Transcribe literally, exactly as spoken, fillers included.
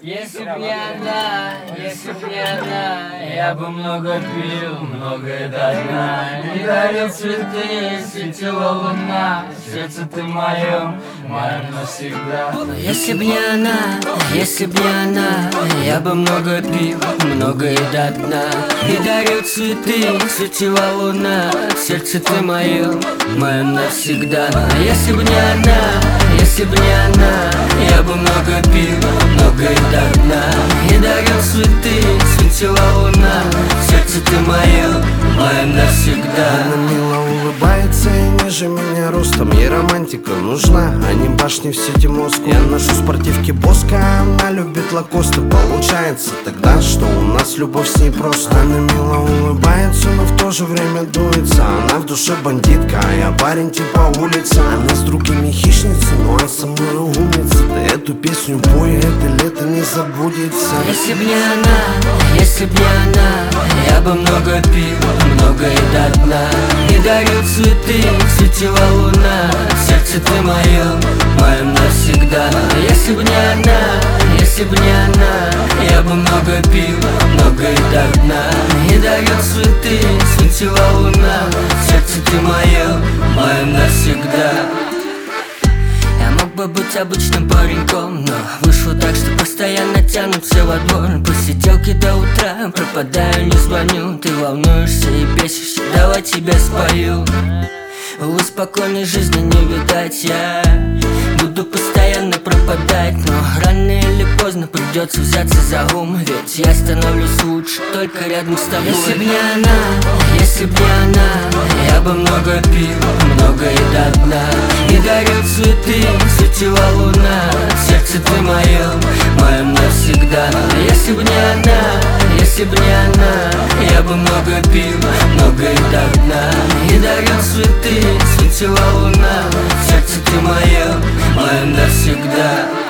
Если б не она, если б не она, я бы много пил, многое до дна. Не дарил цветы, светила луна, сердце ты мое, мое навсегда. Если б не она, если б не она, я бы много пил, многое до дна. И дарил цветы, светила луна, сердце ты мое, мое навсегда. Если б не она, если б не она, я бы много пил, многое до дна. И дарил цветы, светила луна, сердце ты мое, мое навсегда. Она мило улыбается и ниже меня ростом. Ей романтика нужна, а не башни в сети Москвы. Я ношу спортивки Боска, а она любит лакосты. Получается тогда, что у нас любовь с ней просто. Она мило улыбается, но в то же время дуется. Она в душе бандитка, а я парень типа улица. Она с другими хищница, ну а со мной умница. Ты эту песню пой, это лето не забудется. Если б не она, если б не она, я бы много пил, многое до дна. И дарил цветы, светила луна, сердце ты мое, мое навсегда. Если б не она, если б не она, я бы много пил, многое до дна. И дарил цветы, светила луна, сердце ты мое, мое навсегда. Я мог бы быть обычным пареньком, но вышло так, что постоянно тянутся во двор. Посиделки до утра, пропадаю, не звоню. Ты волнуешься и бесишься, давай тебя спою. Увы, спокойной жизни не видать, я буду постоянно пропадать. Но рано или поздно придется взяться за ум, ведь я становлюсь лучше только рядом с тобой. Если б не она, если б не она, я бы много пил, многое до дна. И дарил цветы, светила луна, сердце ты мое, мое навсегда. Если б не она, если б не она, я бы много пил, многое до дна. И дарил цветы, светила луна, сердце ты мое, мое навсегда.